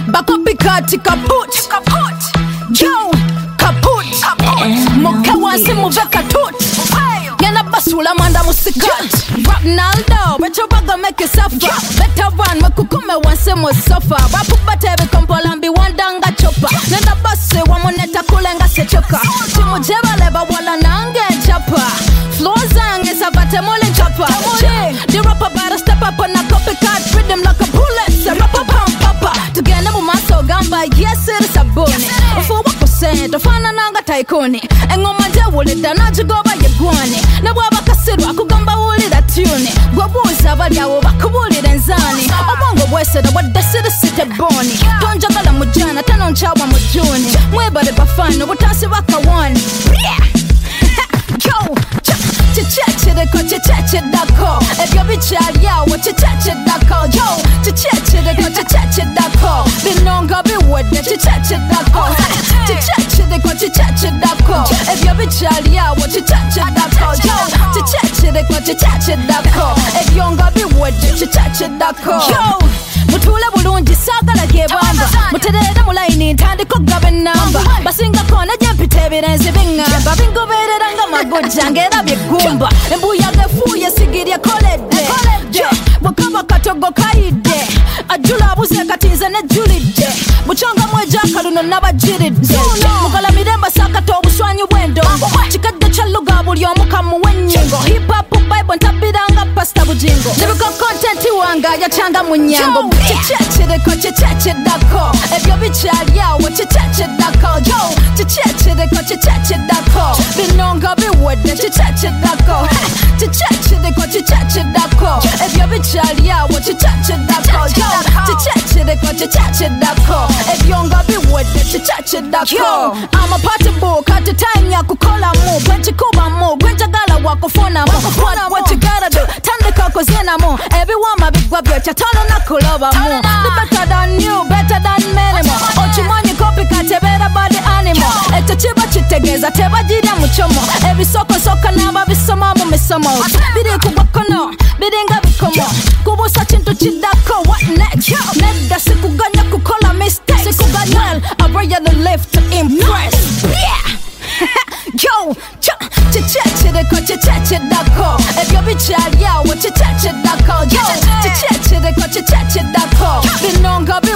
bakopikati kaput yo kaput moka wansi muve katut yana basula manda musikat Ronaldo better baga make you suffer better run makukume wansi mo suffer bakubate bikompolambi wandanga chopa nenda basi wamoneta kulenga sechoka timu jebaleba wala nange chapa floor zange sabate mole chapa the rapper better step up on a copycat rhythm like a bullet so rapper pump papa tugenda mu maso gamba yes it is a bone for what percent ofana nanga taikoni engoma jawulida najigoba yegwane ne bwaba kasirwa kugamba wulira tune gwobuza balyawo bakubulira enzani obongo bwesera wadde sirisite boni tonjagala mujana tanonchawa mujuni mwebale bafano butansi bakawani yo chichechidako ebyo bikyalyawo chichechidako yo chichechidako binonga biwedde chichechidako chichechidako ebyo bikyalyawo chichechidako yo chichechidako ebyonga biwedde chichechidako yo mutule bulungi sagala gebamba muterere mu line ntandiko gabe namba basinga kona jempite ebirenze bingamba bingoberera nga magojja ngera bigumba embuya gefuye sigirye koledde bukaba katogo kayidde ajula abuze katinze ne julidde buchonga mweja kaluno nabajiridde mugala miremba sakata obuswanyu bwendongo kikadde kyaluga buli omukamu w'ennyingo hip hop bible ntabiranga pasta bujingo nibiko content wanga yachanga mu nyango chichechidako ebyo bikyalyawo chichechidako yo chichechidako binonga biwedde chichechidako chichechidako ebyo bikyalyawo chichechidako yo chichechidako ebyonga biwedde chichechidako I'm a party book at the time yakukola mu bwenchikubamu bwenjagala wakufunamu what you gotta do tandika kuzenamu ebiwama bigwa byokya tono nakulobamu the better than you better than many more ochimanyi copycat ebera body animal ekyo kiba kitegeeza tebagirya mu kyomo ebisokosoka n'ababisoma mu misomo biri kugwa kono biringa bikomo kubuusa kintu kiddako what next nedda sikuganya kukola mistakes sikuganya well I really live to impress yo chichechidako ebyo bikyalyawo chichechidako yo chichechidako binonga